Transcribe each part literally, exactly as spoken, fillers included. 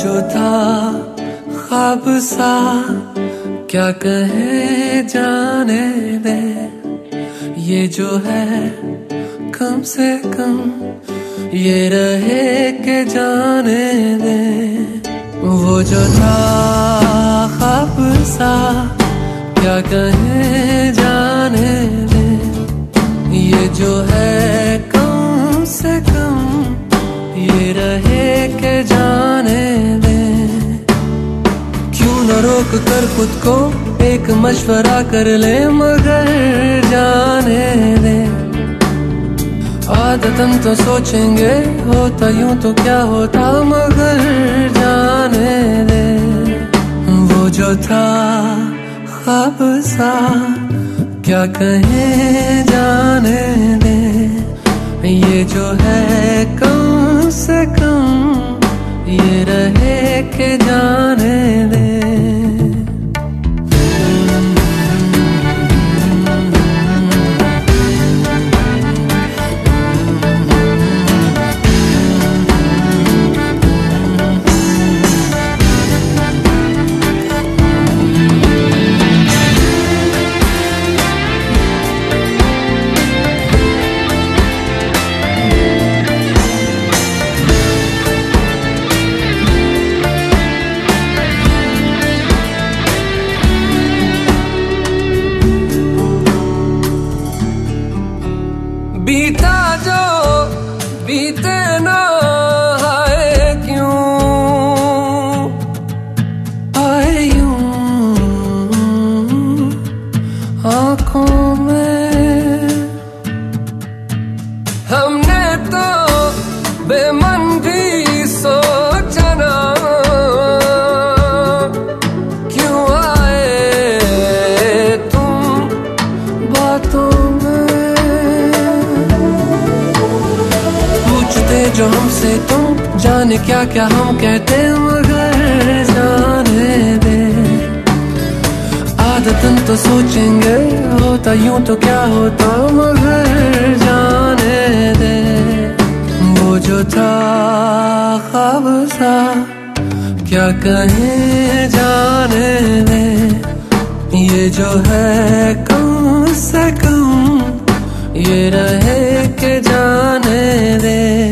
जो था ख्वाब सा क्या कहे जाने दे, ये जो है कम से कम ये रहे के जाने दे। वो जो था ख्वाब सा क्या कहे जाने दे, ये जो है कम से कम ये रहे के जाने दे। क्यों न रोक कर खुद को एक मशवरा कर ले, मगर जाने दे। आदतन तो सोचेंगे होता यूं तो क्या होता, मगर जाने दे। वो जो था ख्वाब सा क्या कहे जाने दे, ये जो है कम से कम ये रहे के जाने दे। बीता जो बीते ना आए क्यों, आए यूं आँखों में। हमने तो बेमन भी सोचा ना, क्यों आए तुम बातों जो हमसे तुम, जाने क्या क्या हम कहते, मगर जाने दे। आदतन तो सोचेंगे होता यूं तो क्या होता, मगर जाने दे। वो जो था ख्वाब सा क्या कहे जाने दे, ये जो है कम से कम ये रहे के जाने दे।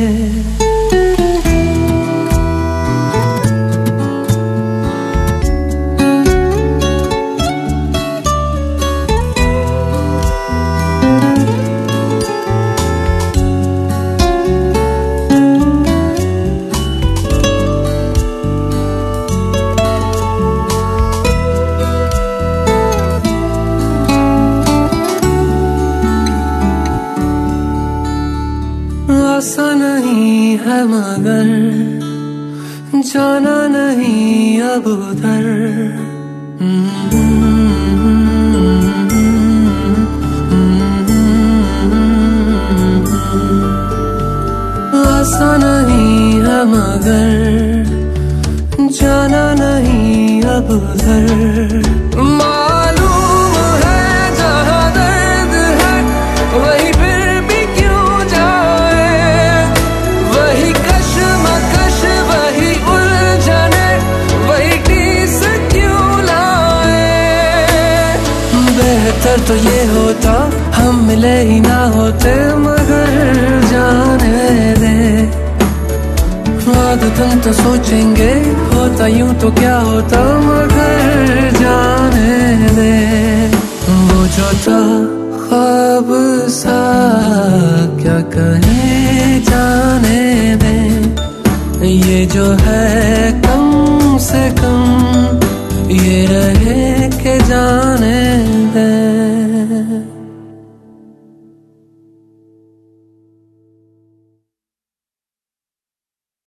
आसा नहीं है मगर जाना नहीं अब उधर। आसा नहीं है मगर जाना नहीं अब उधर। मालूम है जहाँ दर्द है वही फिर भी क्यों जाए, वही कश्मकश वही उलझने वही टीस क्यों लाए। बेहतर तो ये होता हम मिले ही ना होते, मगर जाने दे। आदतन तो सोचेंगे होता यूं तो क्या होता, मगर जाने दे। वो जो था ख्वाब सा क्या कहे जाने दे, ये जो है कम से कम ये रहे के जाने